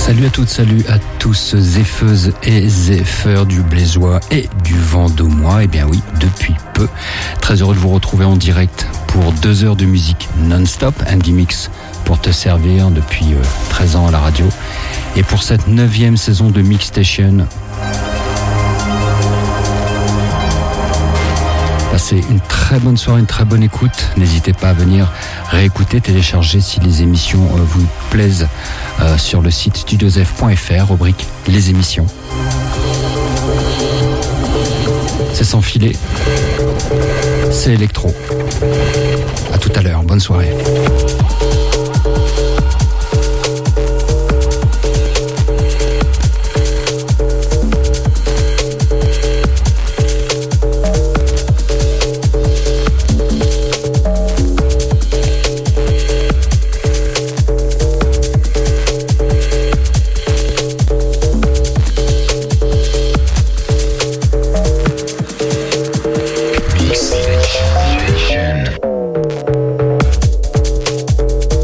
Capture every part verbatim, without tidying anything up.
Salut à toutes, salut à tous, zépheuses et zépheurs du Blésois et du Vendômois. Eh bien oui, depuis peu, très heureux de vous retrouver en direct pour deux heures de musique non-stop, Andy Mix pour te servir depuis euh, treize ans à la radio. Et pour cette neuvième saison de Mix Station, passez une très bonne soirée, une très bonne écoute. N'hésitez pas à venir réécouter, télécharger si les émissions euh, vous plaisent euh, sur le site studiosf point f r, rubrique les émissions. C'est sans filet, c'est électro. À tout à l'heure, bonne soirée. Station.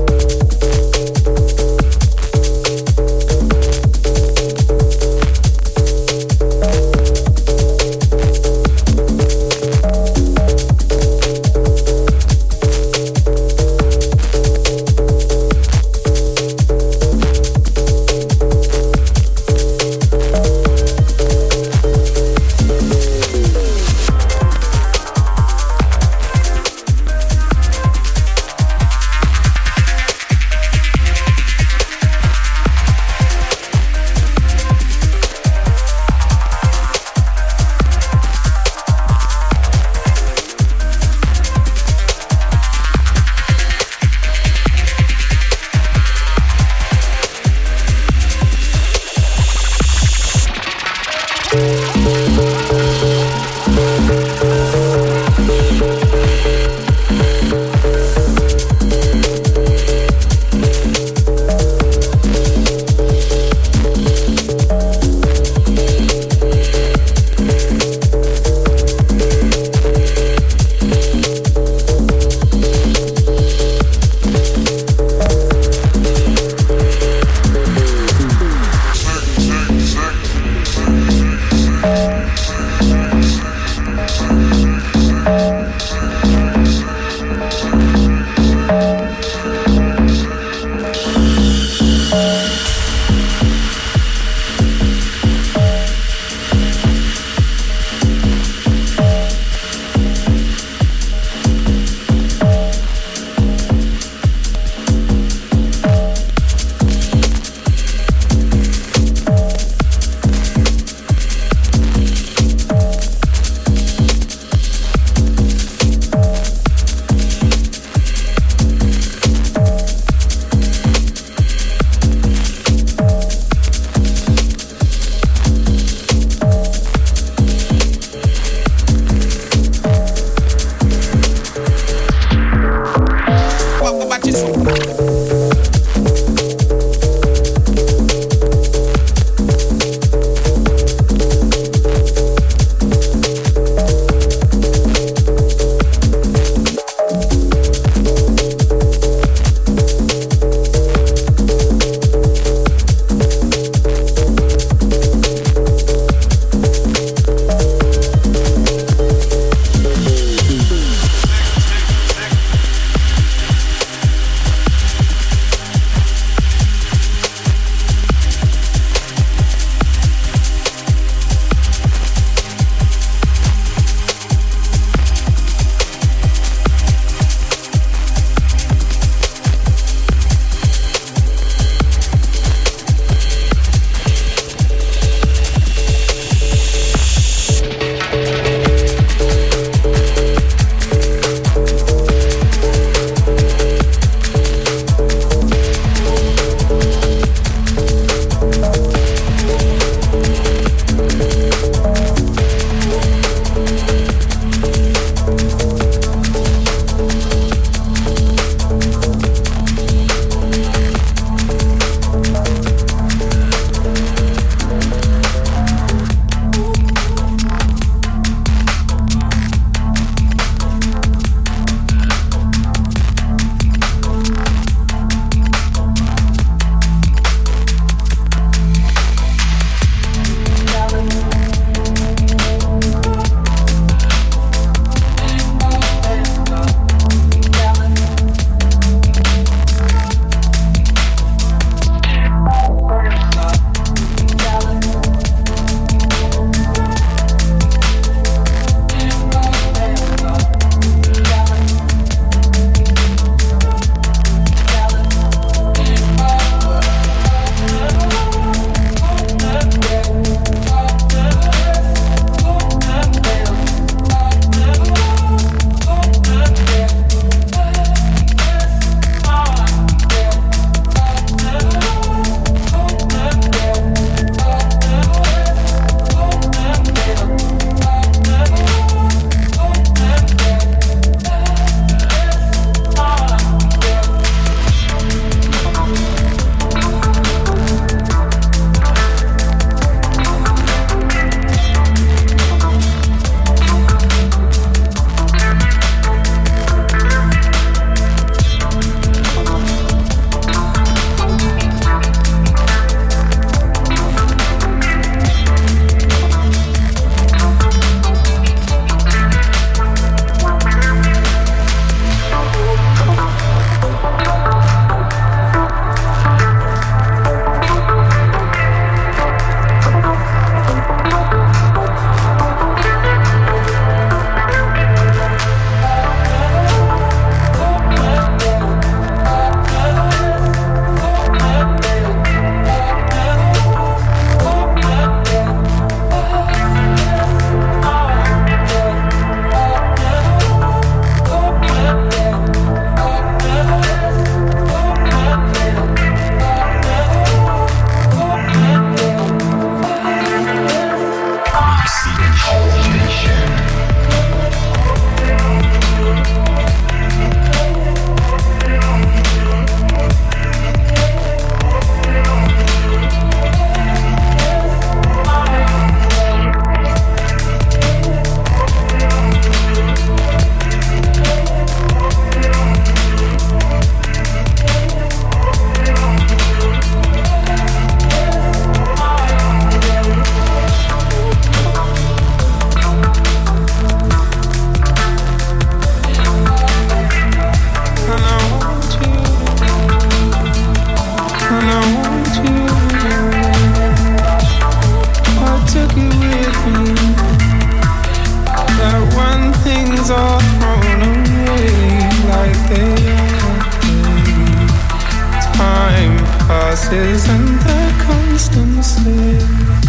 passes and the constant sleep.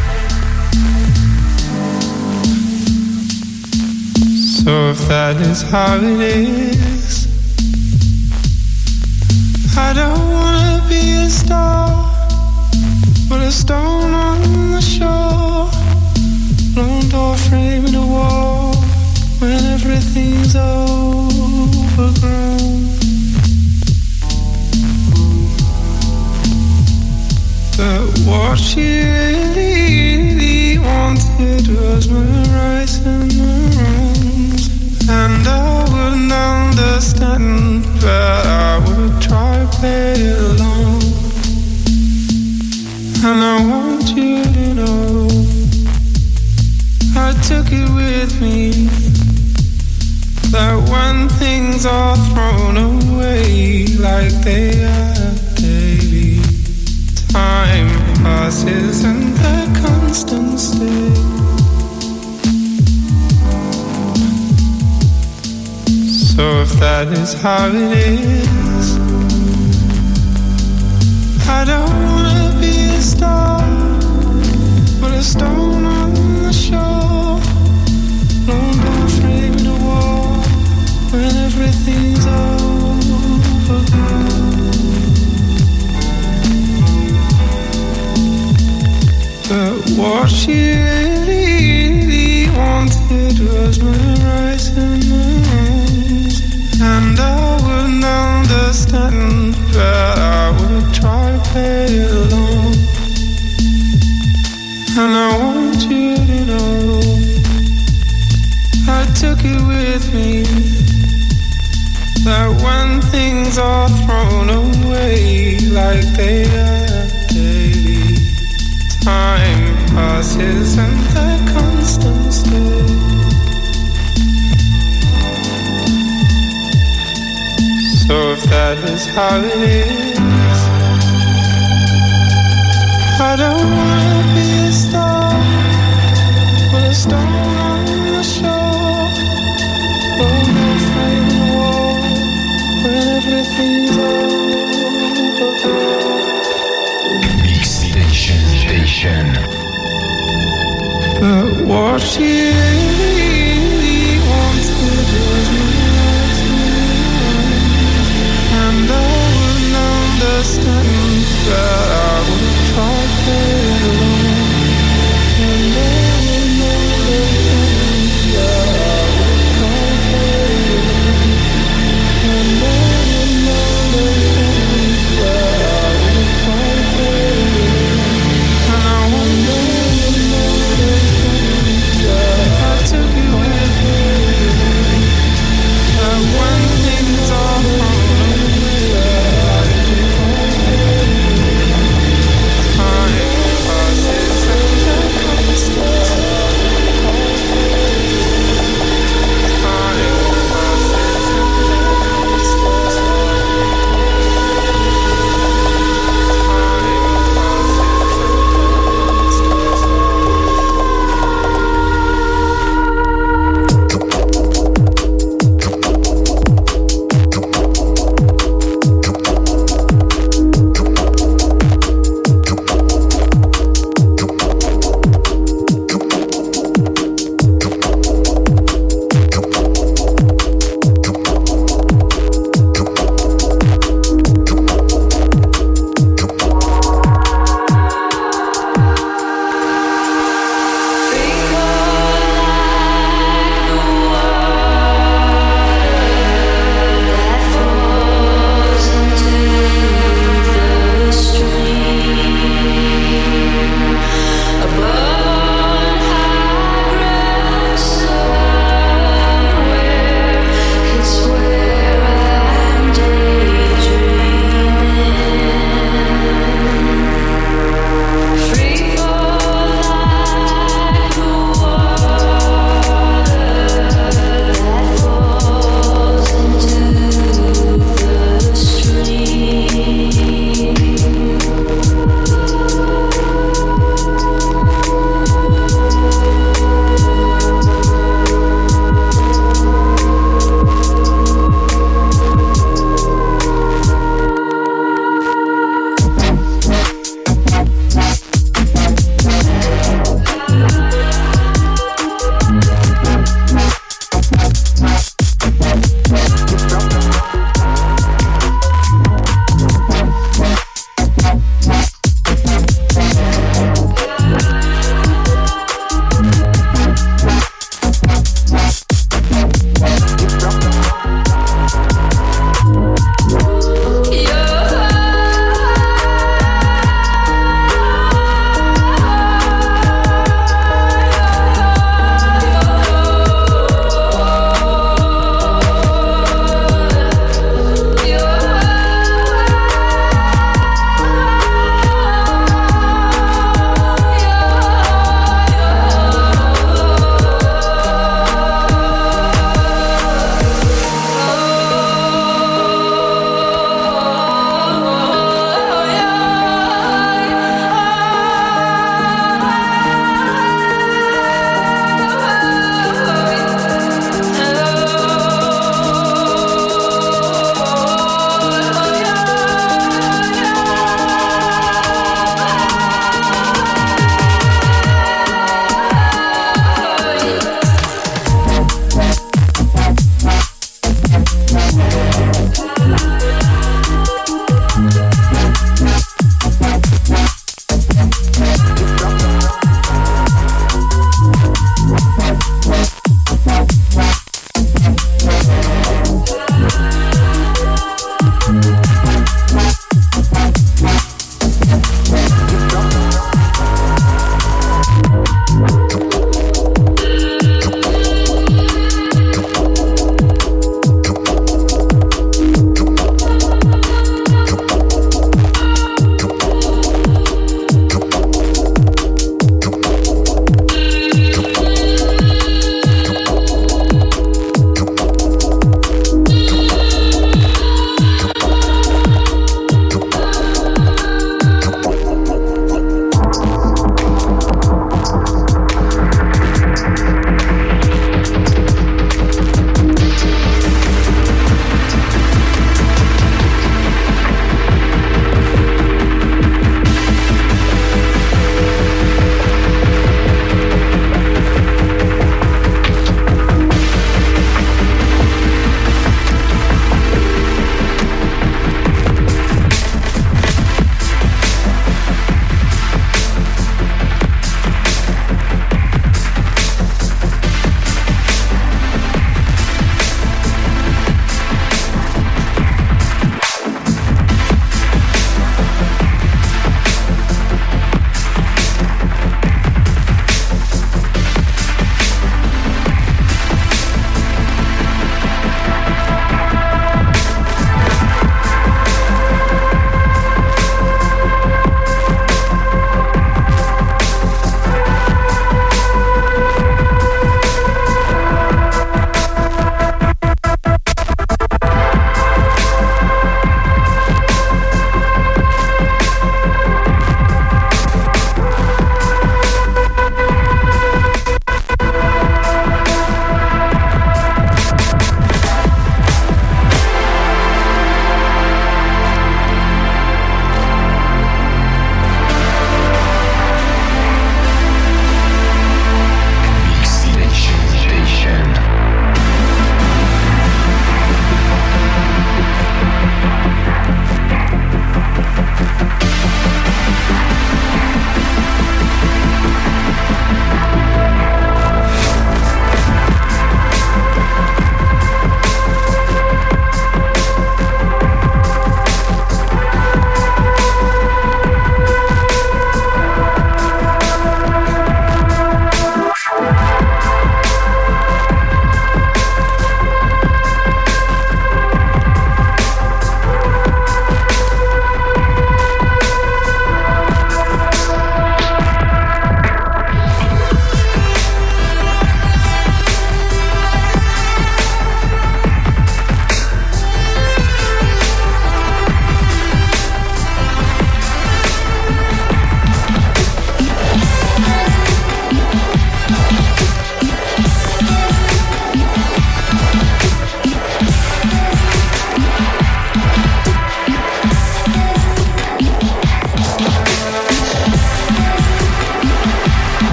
So if that is how it is, I don't wanna be a star, but a stone on the shore, lone door framing a wall when everything's overgrown. But what she really, really wanted was my rights and my wrongs, and I wouldn't understand, but I would try to play along. And I want you to know I took it with me, that when things are thrown away like they are daily, time passes and the constant state. So if that is how it is, I don't wanna be a star, but a stone on the shore, lone door framing a wall when everything's overgrown. But what she really, really wanted was my rights and my wrongs, and I wouldn't understand, but I would try to play along. And I want you to know I took it with me, that when things are thrown away like they are daily, time passes and the constant state. So if that is how it is, I don't wanna be a star, but a stone on the shore, or no frame in the wall when everything's overgrown. Mix Station Station. But what she really wanted was me, and I wouldn't understand, but I would try to play along. And I wouldn't understand, but I would try to play along. And I wouldn't understand, but I would try to play along. And I wouldn't understand, but I took it with me.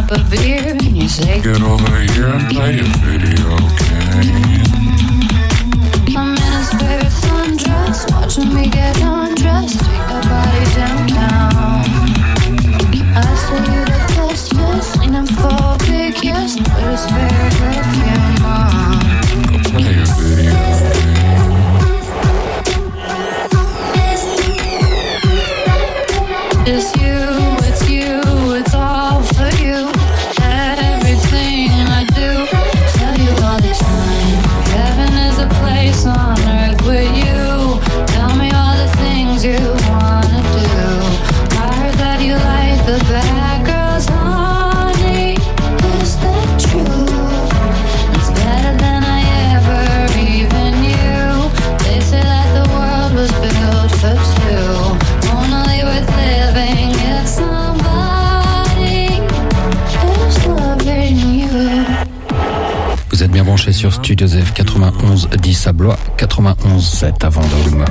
cup of beer and you say, get over here and play a video game. I'm in a spirit sundress, watching me get undressed, take a body downtown. I say you the bestest, leaning for a big yes, put a spare perfume on. Go play a video game. It's you, it's you, it's all for you. Everything I do, tell you all the time. Heaven is a place on earth with you. Tell me all the things you wanna do. I heard that you like the bad girls, honey. Is that true? It's better than I ever even knew. They say that the world was built for two. Only with living if somebody is loving you. Vous êtes bien branchés sur Studio F quatre-vingt-onze dix à Blois, quatre-vingt-onze sept à Vendôme.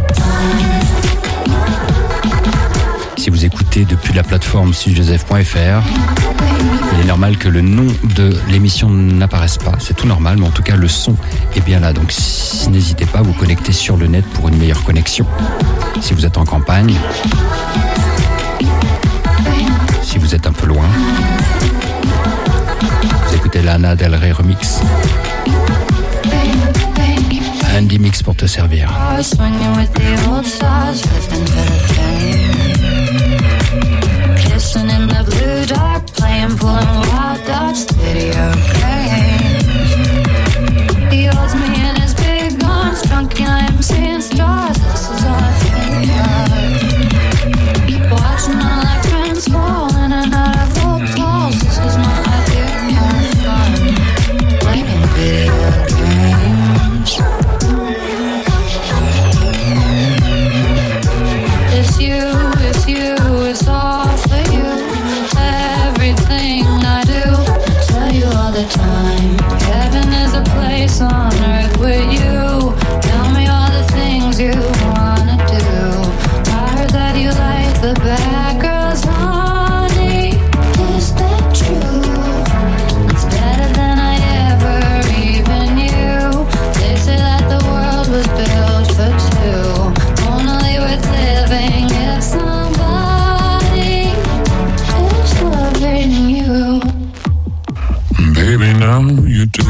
Si vous écoutez depuis la plateforme studiosf point f r, il est normal que le nom de l'émission n'apparaisse pas. C'est tout normal, mais en tout cas le son est bien là. Donc si, n'hésitez pas à vous connecter sur le net pour une meilleure connexion. Si vous êtes en campagne, si vous êtes un peu loin, vous écoutez Lana Del Rey Remix. Andy Mix pour te servir. Kissing in the blue dark, playing, pulling wild dots, video game. He holds me in his big arms, drunk and I'm seeing stars. This is all I think of. Watching all our friends fall in and out of old calls. This is my idea of fun, playing video games. It's you, it's you, it's all for you. Everything I do, tell you all the time. Heaven is a place on earth with you. Tell me all the things you wanna do. I heard that you like the bad girls, honey. Is that true? It's better than I ever even knew. They say that the world was built for two. Only with living if somebody is loving you. Baby, now you do.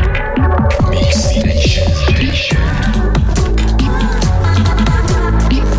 Mix Station.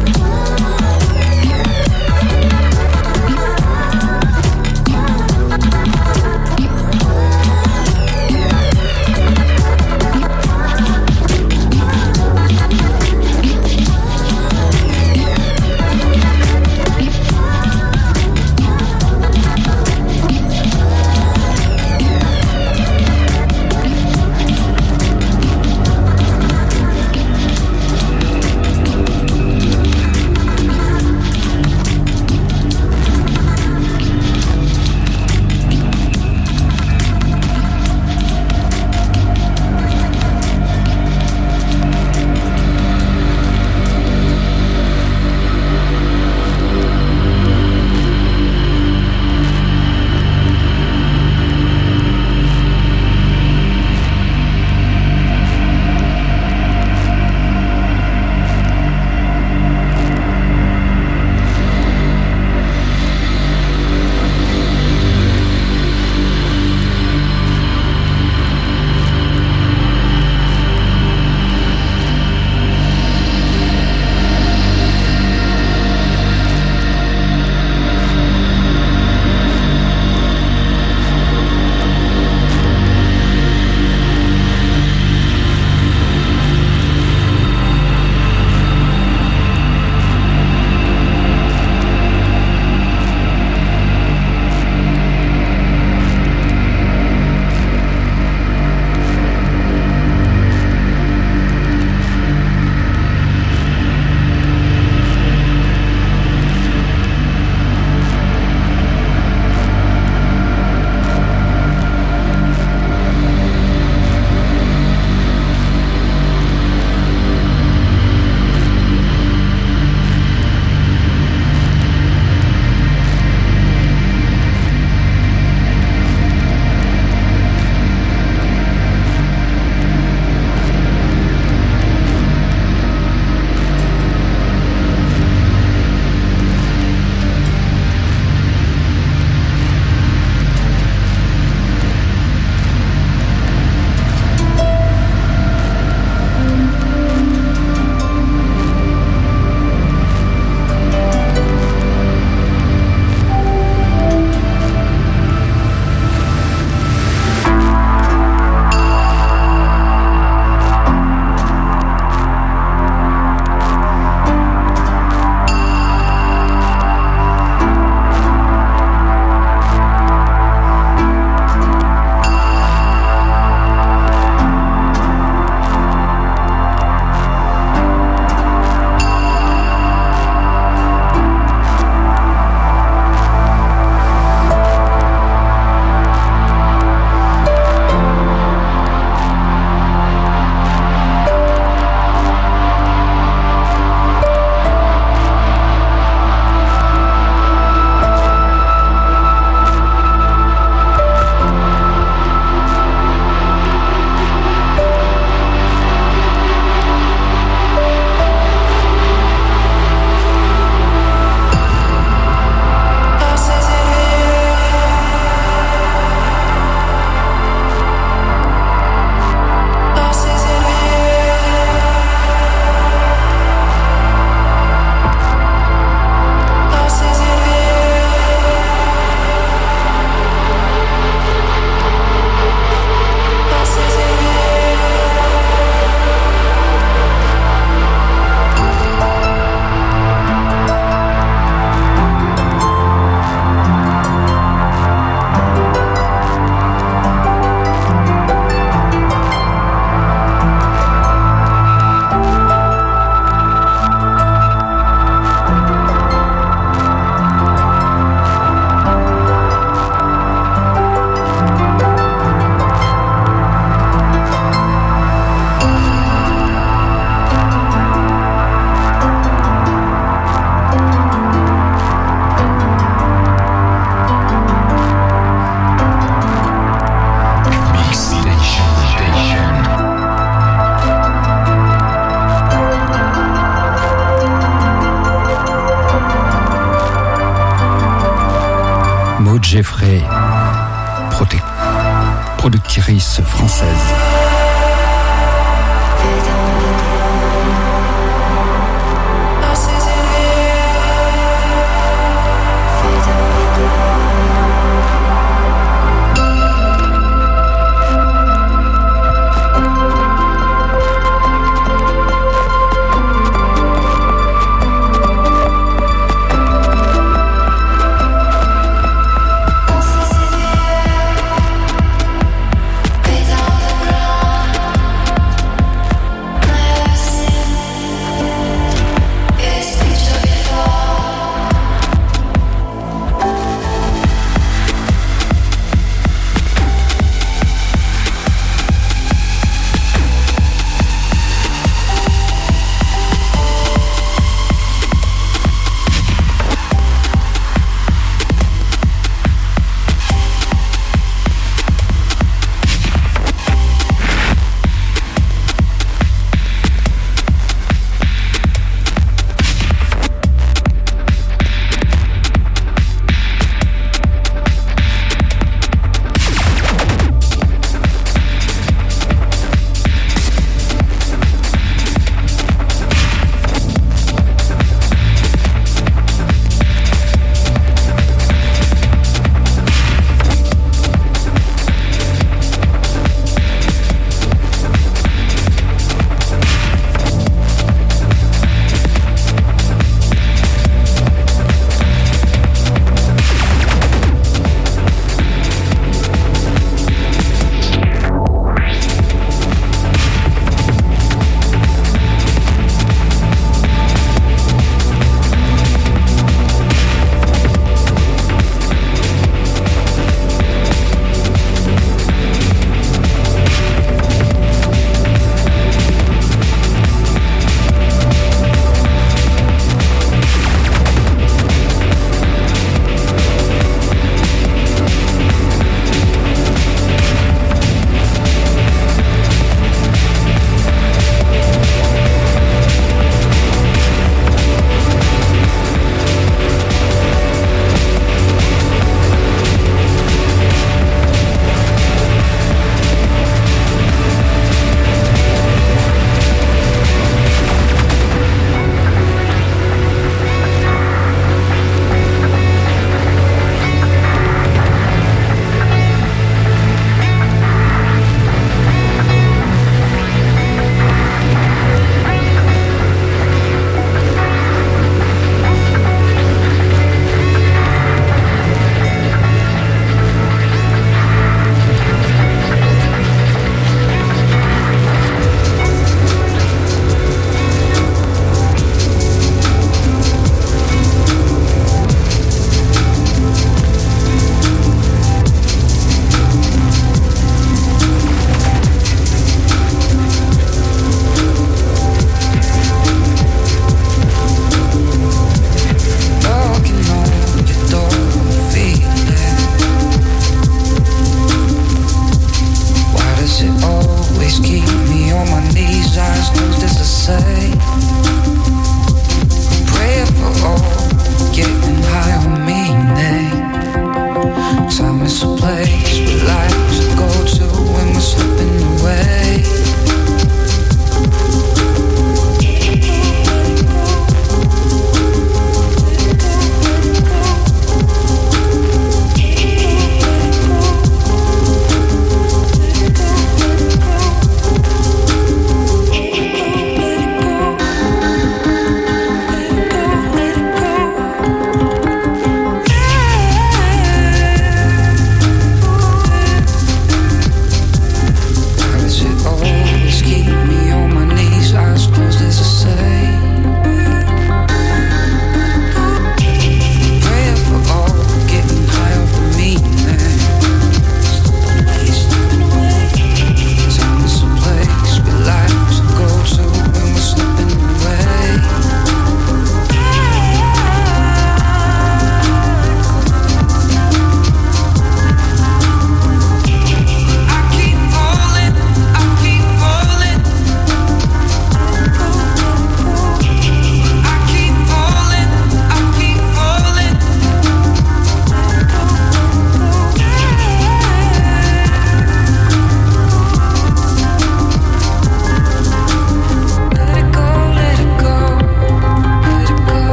Jeffrey, prote- productrice française.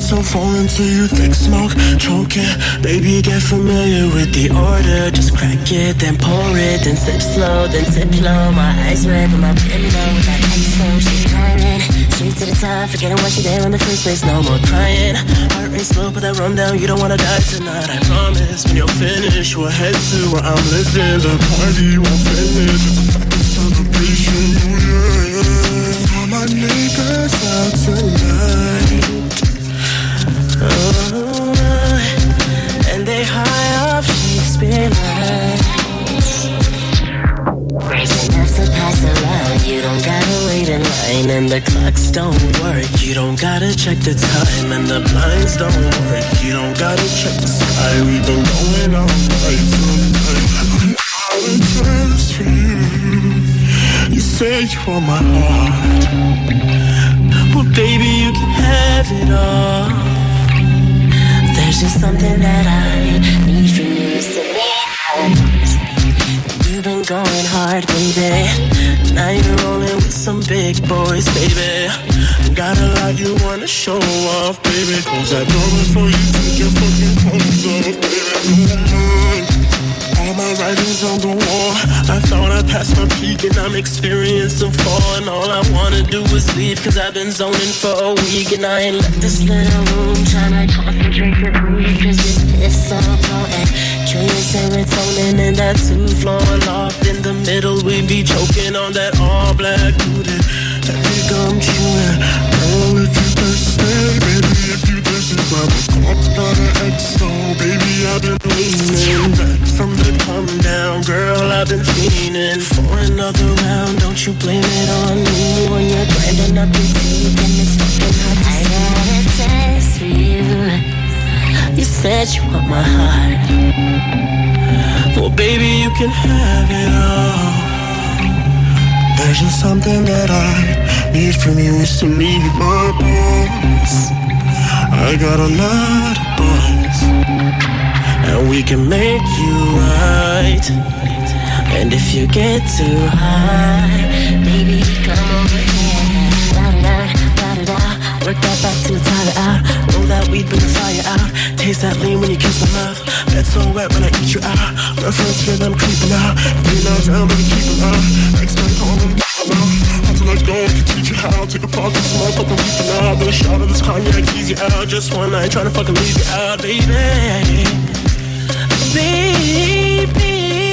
myself falling to you, thick smoke, choking. Baby, get familiar with the order. Just crack it, then pour it, then sip slow, then sip low. My eyes red, but my brim low. With that X O, she climbing straight to the top, forgetting why she there in the first place. No more crying. Heart rate slow, put that rum down. You don't wanna die tonight, I promise. When you're finished, we'll head to where I'm living. The party won't finish. It's a fucking celebration, oh yeah, yeah. All my neighbors out tonight. Oh, and they high off Shakespeare lines. Raising enough to pass around. You don't gotta wait in line, and the clocks don't work. You don't gotta check the time, and the blinds don't work. You don't gotta check the sky. We've been going all night tonight. I'll return this for you. You say you want my heart. Well, baby, you can have it all. There's just something that I need from you. So you've been going hard, baby. Now you're rolling with some big boys, baby. Got a lot you wanna show off, baby. Close that door before you take your fucking clothes off, baby. All my writings on the wall. I thought I passed my peak and I'm experiencing fall. And all I wanna do is leave, cause I've been zoning for a week. And I ain't left this little room tryna concentrate and breathe. Cause this piff's so potent. Curious serotonin in that two-floor loft. In the middle we be choking on that all-black booty. Every gum chewing. Girl, if you thirsty, baby, if you thirsty, grab a cup, not an X O. Baby, I've been leaning back from the come down. Girl, I've been fiending for another round. Don't you blame it on me when you're grinding up your teeth and it's fucking hot. I got a test for you. You said you want my heart. Well, baby, you can have it all. There's just something that I need from you. Is to leave my boss. I got a lot of boys, and we can make you right. And if you get too high, baby, come over here. Shout it out, shout it out. Work that back till it's tired out. Roll that weed, bring the fire out. Taste that lean when you kiss my mouth. Bed so wet when I eat you out. Reference feel I'm creeping out. Three now down, but keep it out. Expect home and keep it out. Until I go, I can teach you how. Take a pause, this motherfucking week for now. Then a shot of this cognac, ease you out. Just one night, tryna fucking leave you out, baby. Baby,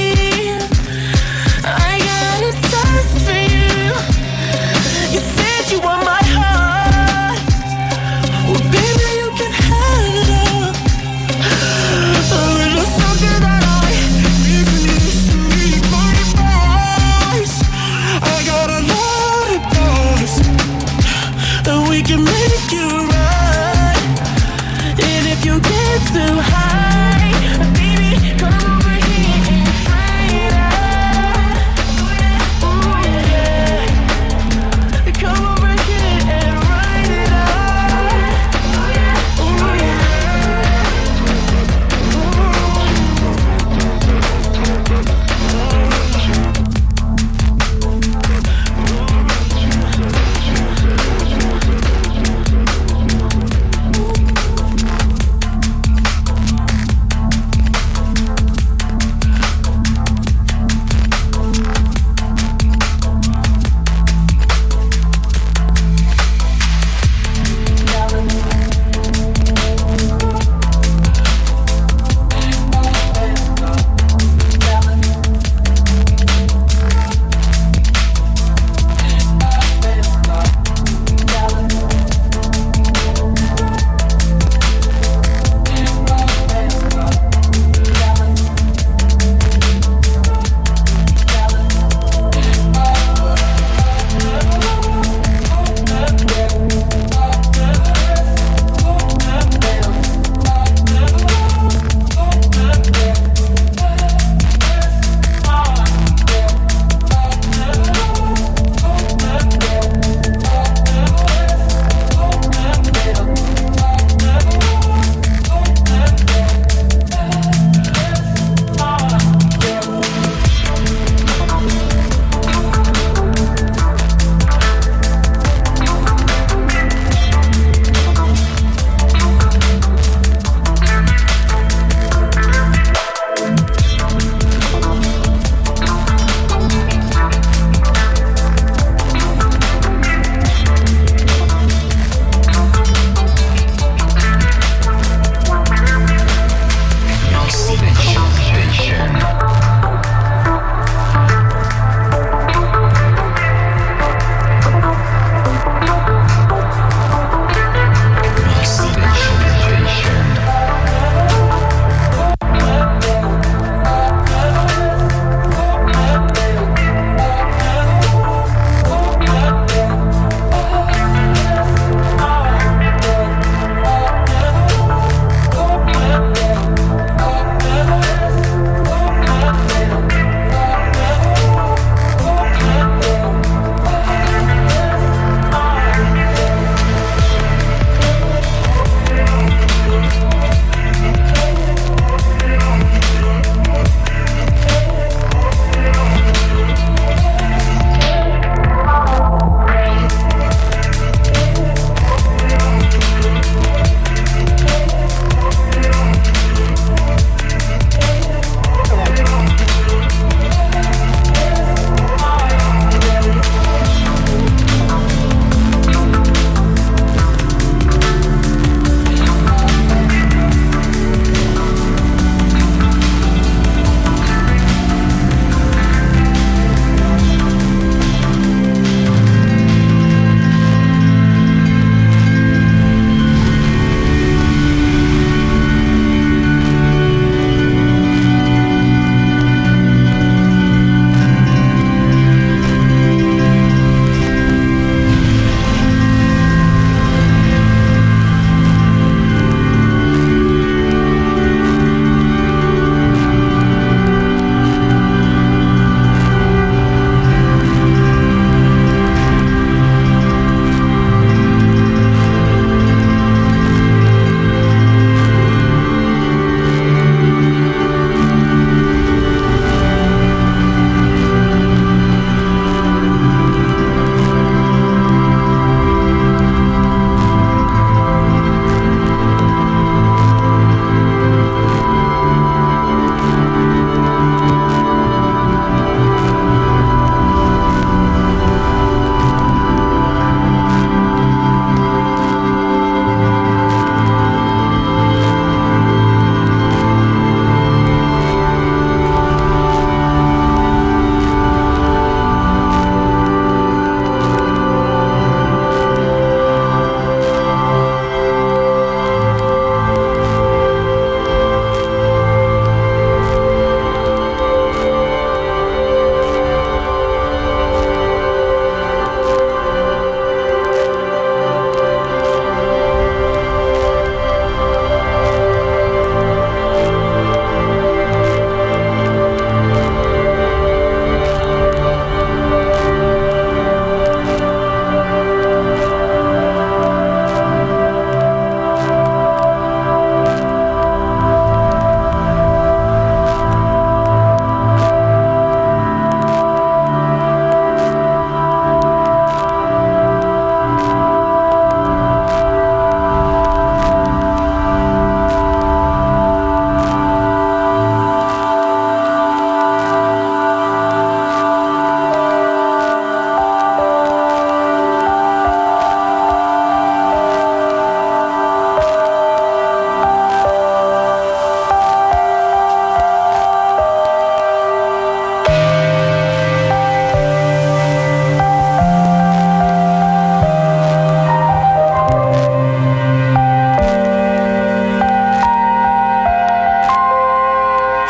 I got a test for you. You said you want my heart. Well, baby, you can have it all. A little something that I need from you to meet my voice. I got a lot of boys, and we can make you right. And if you get too high,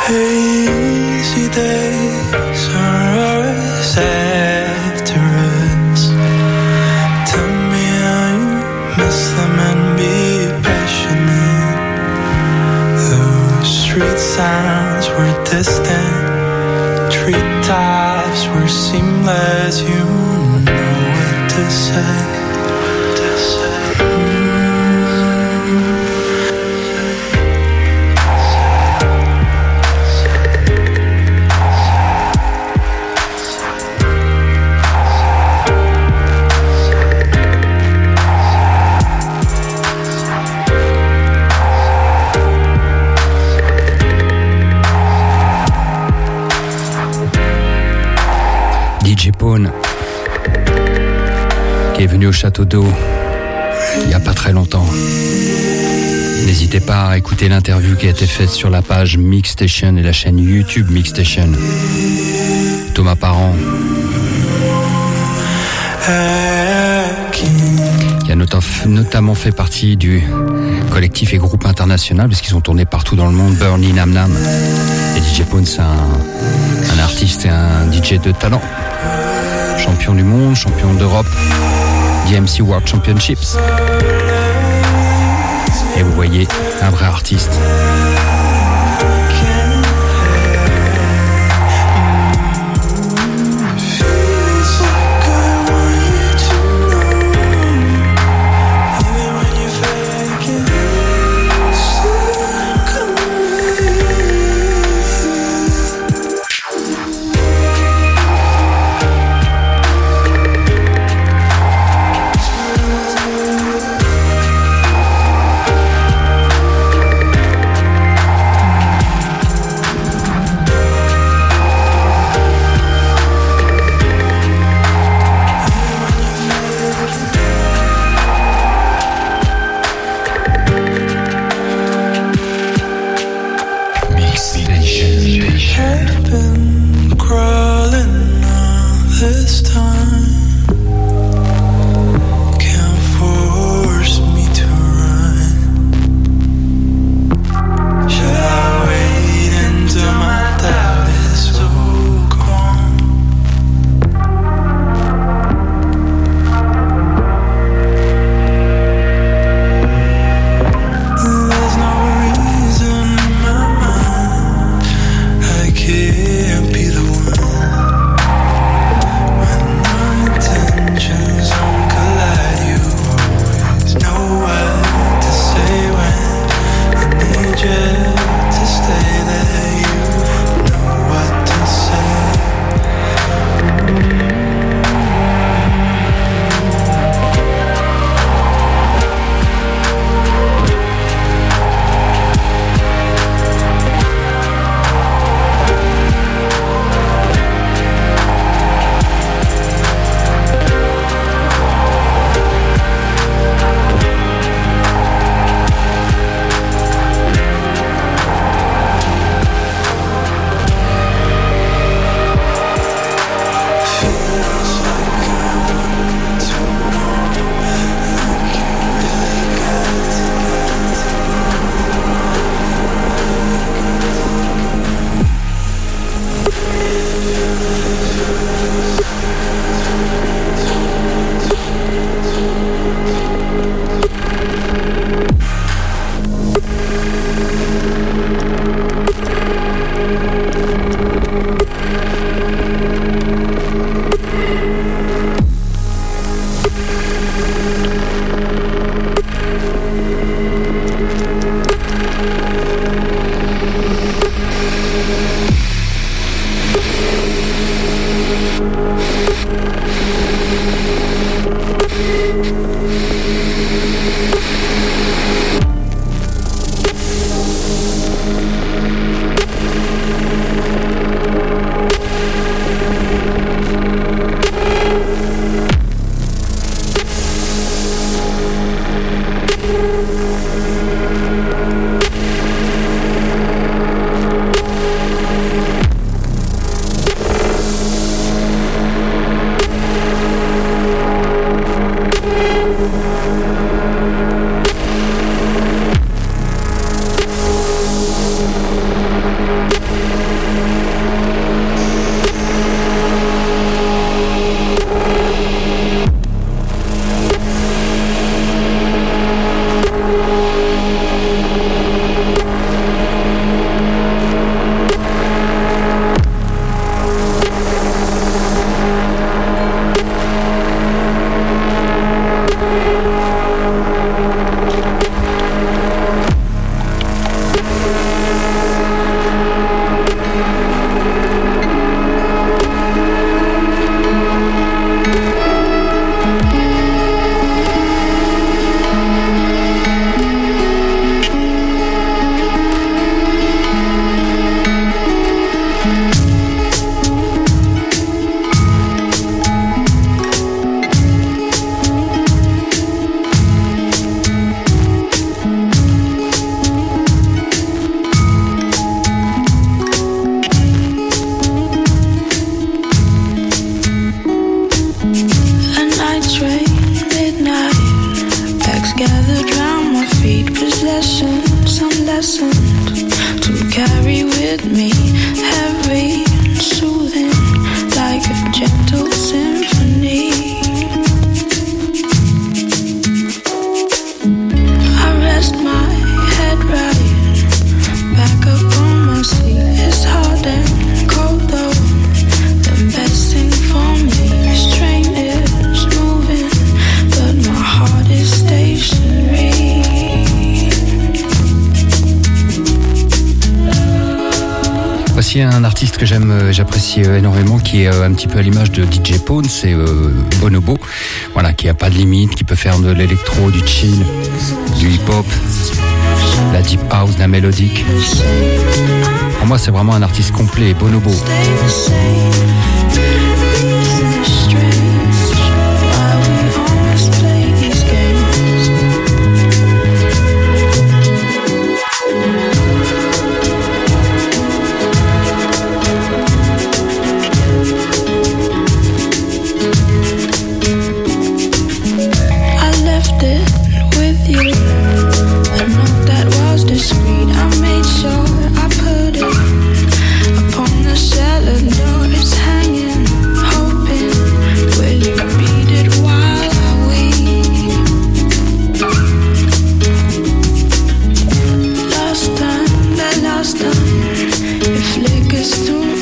Hazy days are ours afterwards. Tell me how you miss them and be passionate. Those street sounds were distant, treetops were seamless. You know what to say. D J Pone, qui est venu au Château d'Eau il n'y a pas très longtemps. N'hésitez pas à écouter l'interview qui a été faite sur la page Mixstation et la chaîne YouTube Mixstation. Thomas Parent, qui a notamment fait partie du collectif et groupe international, parce qu'ils ont tourné partout dans le monde, Burnie Nam Nam. Et D J Pone, c'est un, un artiste et un D J de talent. Champion du monde, champion d'Europe, D M C World Championships. Et vous voyez, un vrai artiste. Can't be the one when carry with me, heavy and soothing, like a gentle symphony. I rest my head right back up on my sleeve. It's hard and cold though, the best thing for me. This train is moving, but my heart is stationary. Voici un artiste que j'aime, j'apprécie énormément, qui est un petit peu à l'image de D J Pone, c'est euh, Bonobo, voilà, qui a pas de limite, qui peut faire de l'électro, du chill, du hip-hop, la deep house, la mélodique. Pour moi, c'est vraiment un artiste complet, Bonobo. Discreet, I made sure I put it upon the cellar door. It's hanging, hoping. Will you read it while I weep? Last time, that last time, it flickers through